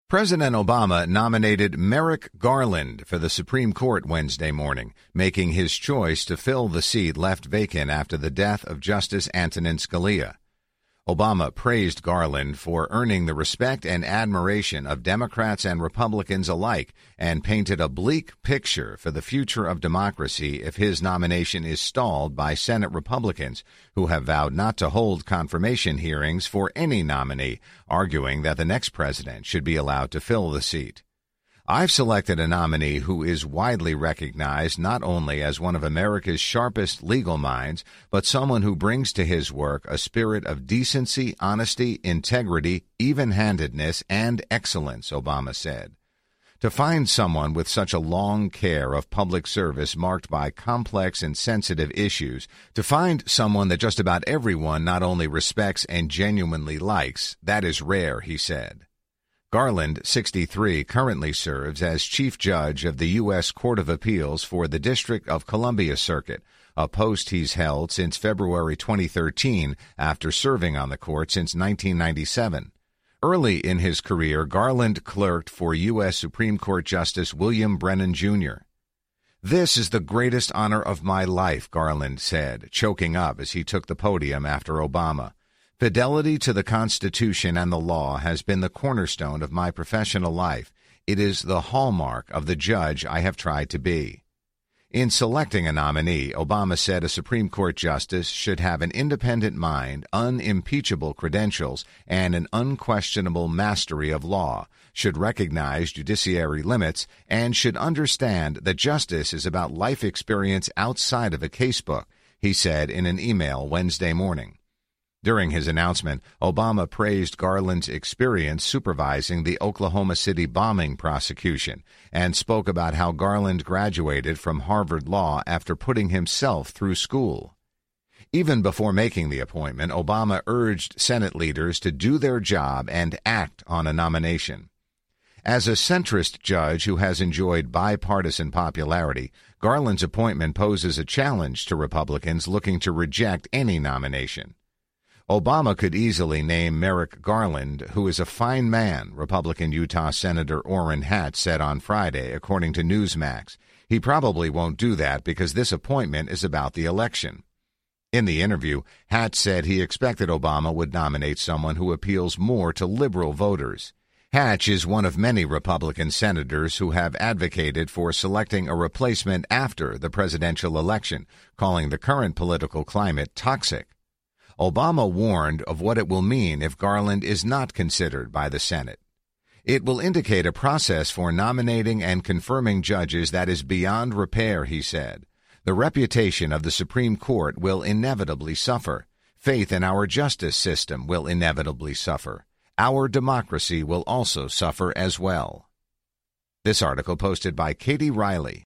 President Obama nominated Merrick Garland for the Supreme Court Wednesday morning, making his choice to fill the seat left vacant after the death of Justice Antonin Scalia. Obama praised Garland for earning the respect and admiration of Democrats and Republicans alike and painted a bleak picture for the future of democracy if his nomination is stalled by Senate Republicans, who have vowed not to hold confirmation hearings for any nominee, arguing that the next president should be allowed to fill the seat. I've selected a nominee who is widely recognized not only as one of America's sharpest legal minds, but someone who brings to his work a spirit of decency, honesty, integrity, even-handedness, and excellence, Obama said. To find someone with such a long care of public service marked by complex and sensitive issues, to find someone that just about everyone not only respects and genuinely likes, that is rare, he said. Garland, 63, currently serves as Chief Judge of the U.S. Court of Appeals for the District of Columbia Circuit, a post he's held since February 2013 after serving on the court since 1997. Early in his career, Garland clerked for U.S. Supreme Court Justice William Brennan, Jr. "This is the greatest honor of my life," Garland said, choking up as he took the podium after Obama. "Fidelity to the Constitution and the law has been the cornerstone of my professional life. It is the hallmark of the judge I have tried to be." In selecting a nominee, Obama said a Supreme Court justice should have an independent mind, unimpeachable credentials, and an unquestionable mastery of law, should recognize judiciary limits, and should understand that justice is about life experience outside of a casebook, he said in an email Wednesday morning. During his announcement, Obama praised Garland's experience supervising the Oklahoma City bombing prosecution and spoke about how Garland graduated from Harvard Law after putting himself through school. Even before making the appointment, Obama urged Senate leaders to do their job and act on a nomination. As a centrist judge who has enjoyed bipartisan popularity, Garland's appointment poses a challenge to Republicans looking to reject any nomination. Obama could easily name Merrick Garland, who is a fine man, Republican Utah Senator Orrin Hatch said on Friday, according to Newsmax. He probably won't do that because this appointment is about the election. In the interview, Hatch said he expected Obama would nominate someone who appeals more to liberal voters. Hatch is one of many Republican senators who have advocated for selecting a replacement after the presidential election, calling the current political climate toxic. Obama warned of what it will mean if Garland is not considered by the Senate. "It will indicate a process for nominating and confirming judges that is beyond repair," he said. "The reputation of the Supreme Court will inevitably suffer. Faith in our justice system will inevitably suffer. Our democracy will also suffer as well." This article posted by Katie Riley.